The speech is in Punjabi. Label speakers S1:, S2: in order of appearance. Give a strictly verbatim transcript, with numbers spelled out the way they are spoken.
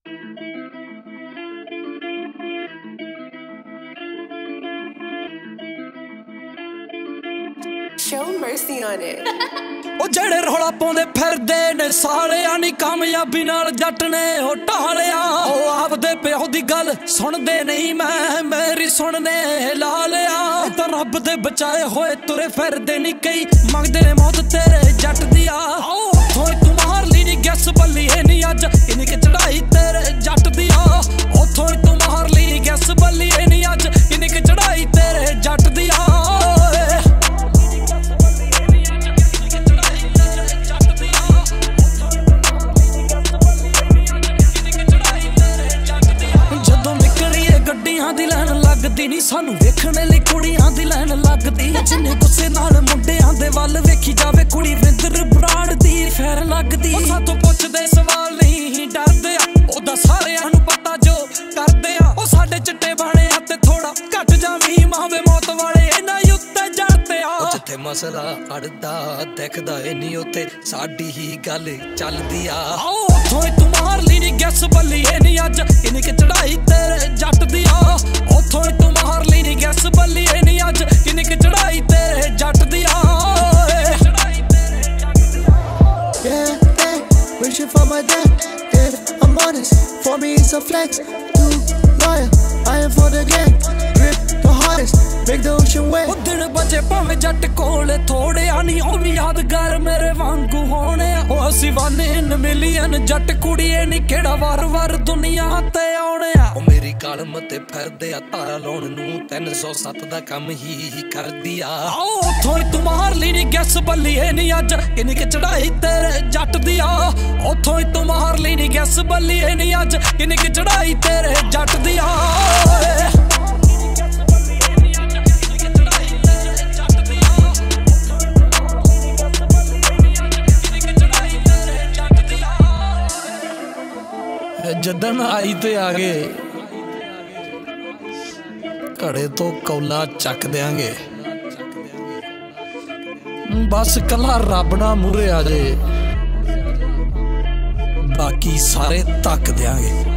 S1: Show mercy on it.
S2: ਉਹ ਜਿਹੜੇ ਰੌਲਾ ਪਾਉਂਦੇ ਫਿਰਦੇ ਨੇ ਸਾਲਿਆਂ ਨੀ ਕਾਮਯਾਬੀ ਨਾਲ ਜੱਟ ਨੇ ਉਹ ਢਾਲਿਆ। ਉਹ ਆਪਦੇ ਪਿਓ ਦੀ ਗੱਲ ਸੁਣਦੇ ਨਹੀਂ, ਮੈਂ ਮੇਰੀ ਸੁਣਨੇ ਲਾ ਲਿਆ। ਤਾਂ ਰੱਬ ਦੇ ਬਚਾਏ ਹੋਏ ਤੁਰੇ ਫਿਰਦੇ ਨੀ ਕਈ, ਮੰਗਦੇ ਨੇ ਮੌਤ ਤੇਰੇ ਜੱਟ ਦੀ ਆ। ਉੱਥੋਂ ਤੂੰ ਮਾਰ ਲਈ ਨੀ ਗੈਸ ਬੱਲੀਏ ਨੀ ਅੱਜ ਇੰਨੀ ਕਿ ਚੜਾਈ ਤੇਰੇ ਜੱਟ ਦੀ ਆ। ਉੱਥੋਂ ਤੂੰ ਮਾਰ ਲਈ ਨੀ ਗੈਸ ਬੱਲੀਏ ਨੀ ਅੱਜ ਇੰਨੀ ਕਿ ਚੜਾਈ ਤੇਰੇ ਜੱਟ ਦੀ ਆ। ਗੱਡੀਆਂ ਦੀ ਲੈਣ ਲੱਗਦੀ ਨੀ ਸਾਨੂੰ ਵੇਖਣ ਲਈ ਕੁੜੀਆਂ ਦੀ ਲੈਣ ਲੱਗਦੀ। ਜਿੰਨੇ ਗੁੱਸੇ ਨਾਲ ਮੁੰਡਿਆਂ ਦੇ ਵੱਲ ਵੇਖੀ ਜਾਵੇ ਕੁੜੀ ਵਿੰਦਰ ਬਰਾੜ ਦੀ ਫੇਰ ਲੱਗਦੀ। ਉਹ ਸਾਥੋਂ ਪੁੱਛਦੇ ਸਵਾਲ ਨਹੀਂ ਡਰਦੇ ਆ, ਉਹਦਾ ਸਾਰਿਆਂ ਨੂੰ ਪਤਾ ਜੋ ਕਰਦੇ ਆ। ਉਹ ਸਾਡੇ ਚਿੱਟੇ ਬਾਣੇ ਆ ਤੇ ਥੋੜਾ ਘੱਟ ਜਾਵੀਂ ਮਾਵੇ ਮੌਤ ਵਾਲੇ ਇਹਨਾਂ ਉੱਤੇ ਜੜਦੇ ਆ। ਜਿੱਥੇ ਮਸਲਾ ਅੜਦਾ ਦਿਖਦਾ ਏ ਨੀ ਉੱਥੇ ਸਾਡੀ ਹੀ ਗੱਲ ਚੱਲਦੀ ਆ। ਉੱਥੋਂ ਤੂੰ ਮਾਰ ਲਈ ਨੀ ਗੈਸ ਬੱਲੀਏ ਨੀ ਅੱਜ ਇੰਨੀ ਕਿ ਚੜਾਈ ਤੇਰੇ ਜੱਟ ਦੀ ਆ। ਉੱਥੋਂ ਤੂੰ ਮਾਰ ਲਈ ਨੀ ਗੈਸ ਬੱਲੀਏ ਨੀ ਅੱਜ ਇੰਨੀ ਕਿ ਚੜਾਈ ਤੇਰੇ ਜੱਟ ਦੀ ਆ।
S3: Yeah, yeah, wishing for my dad. If I'm honest, for me it's a flex. Too loyal, I am for the gang. Grip the hardest, make the ocean wet.
S2: ਉਹ ਦਿਨ ਬਚੇ ਭਾਵੇਂ ਜੱਟ ਕੋਲੇ ਥੋੜਿਆ ਨੀ, ਉਹ ਵੀ ਯਾਦਗਾਰ ਮੇਰੇ ਵਾਂਗੂ ਹੋਣੇ ਆ। ਉਹ ਅਸੀਂ ਵਾਨੇ ਇਨ ਮਿਲੀਅਨ ਜੱਟ ਕੁੜੀਏ ਨੀ ਕਿਹੜਾ ਵਾਰ ਵਾਰ ਦੁਨੀਆ ਤੇ ਆਉਣੇ ਆ। ਉਹ ਮੇਰੀ ਕਾਲਮ ਤੇ ਫਿਰਦੇ ਆ ਤਾਰਾ ਲਾਉਣ ਨੂੰ, ਤਿੰਨ ਸੌ ਸੱਤ ਦਾ ਕੰਮ ਹੀ ਕਰਦੀ ਆ। ਉੱਥੋਂ ਤੂੰ ਮਾਰ ਲਈ ਨੀ ਗੈਸ ਬੱਲੀਏ ਨੀ ਅੱਜ ਇੰਨੀ ਕਿ ਚੜਾਈ ਤੇਰੇ ਜੱਟ ਦੀ ਆ। ਉੱਥੋਂ ਤੂੰ ਮਾਰ ਲਈ ਨੀ ਗੈਸ ਬੱਲੀਏ ਨੀ ਅੱਜ ਇੰਨੀ ਕਿ ਚੜਾਈ ਤੇਰੇ ਜੱਟ ਦੀ ਆ। ਜਦਨ ਆਈ ਤੇ ਆ ਗਏ ਘੜੇ ਤੋਂ ਕੌਲਾ ਚੱਕ ਦਿਆਂਗੇ, ਬਸ ਕੱਲਾ ਰੱਬ ਨਾ ਮੂਹਰੇ ਆ ਜੇ, ਬਾਕੀ ਸਾਰੇ ਧੱਕ ਦਿਆਂਗੇ।